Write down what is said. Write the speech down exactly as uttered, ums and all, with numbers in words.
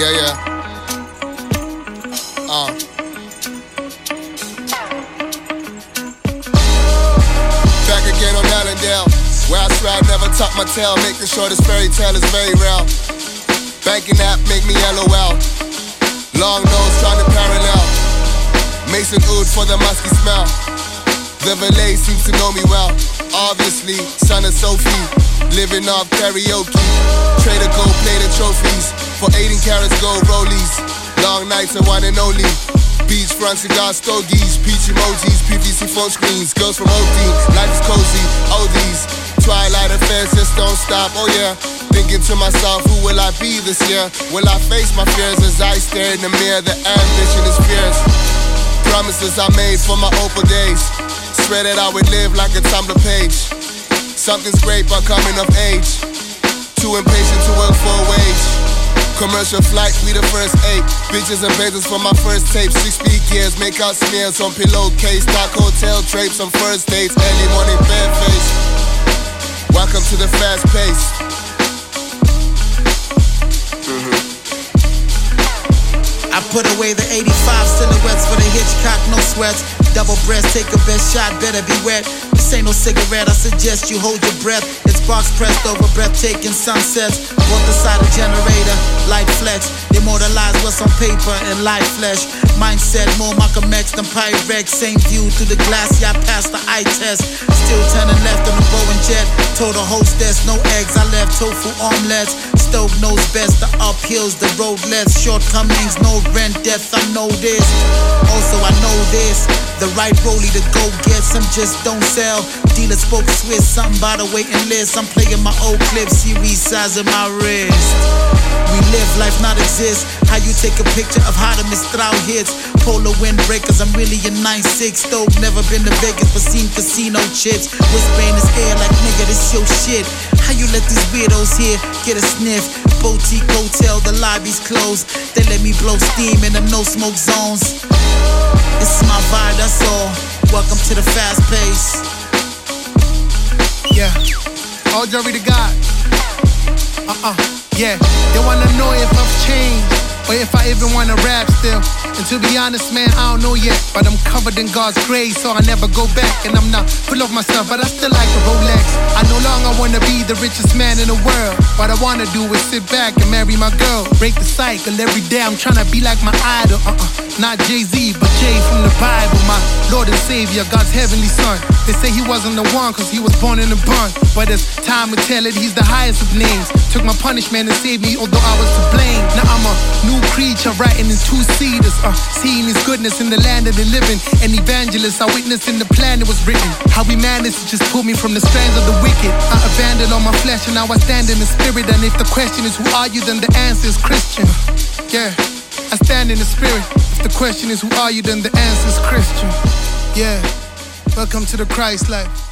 Yeah, yeah. Uh. Back again on Allendale, where I swear I never tuck my tail, making sure this fairy tale is very real. Banking app make me LOL. Long nose trying to parallel. Mason Oud for the musky smell. The valet seems to know me well. Obviously, son of Sophie, living off karaoke. Trader gold plated trophies for eighteen carats gold rollies. Long nights and one and only. Beachfront cigar stogies, peach emojis, P V C phone screens, girls from Oakdale. Life is cozy, oh these twilight affairs just don't stop. Oh yeah, thinking to myself, who will I be this year? Will I face my fears as I stare in the mirror? The ambition is fierce. Promises I made for my Opal days. Swear that I would live like a Tumblr page. Something's great but coming of age. Too impatient to work for a wage. Commercial flight, we the first eight. Bitches and bazers for my first tape. Six speed gears, make out smears on pillowcase. Dark hotel drapes on first dates. Early morning bare face. Welcome to the fast pace. Mm-hmm. I put away the eighty-five silhouettes for the Hitchcock, no sweats. Double breast, take a best shot, better be wet. This ain't no cigarette, I suggest you hold your breath. It's box pressed over breathtaking sunsets. Both the side of generator, light flex. Immortalize what's on paper and live flesh. Mindset, more Malcolm X than Pyrex. Same view through the glass, yeah, I passed the eye test. Still turning left on the Boeing jet. Told the hostess, no eggs, I left tofu omelets. Stove knows best, the uphills, the road less. Shortcomings, no rent, death, I know this. Also, I know this. The right rollie to go get, some just don't sell. Dealer spoke Swiss, something by the waiting list. I'm playing my old clips, series size of my wrist. We live, life not exist. How you take a picture of how the Mistral hits. Polar windbreakers, I'm really a nine six. Stove, never been to Vegas, but seen casino chips. Whisper in his ear like, nigga, this your shit. How you let these weirdos here get a sniff? Boutique hotel, the lobby's closed. They let me blow steam in them no smoke zones. This is my vibe, that's all. Welcome to the fast pace. Yeah, all glory to God. Uh-uh, yeah. They wanna know if I've changed or if I even wanna rap still. And to be honest, man, I don't know yet. But I'm covered in God's grace, so I never go back. And I'm not full of myself, but I still like a Rolex. I no longer wanna be the richest man in the world. What I wanna do is sit back and marry my girl. Break the cycle every day, I'm tryna be like my idol. Uh-uh, not Jay-Z, but Jay from the Bible. My Lord and Savior, God's heavenly son. They say he wasn't the one, cause he was born in a barn. But as time would tell it, he's the highest of names. Took my punishment and saved me, although I was to blame. Now I'm a new creature, writing in two-seaters. Uh, seeing his goodness in the land of the living. An evangelist, I witnessed in the plan that was written. How he managed to just pull me from the strands of the wicked. I abandoned all my flesh and now I stand in the spirit. And if the question is who are you, then the answer is Christian. Yeah, I stand in the spirit. If the question is who are you, then the answer is Christian. Yeah, welcome to the Christ life.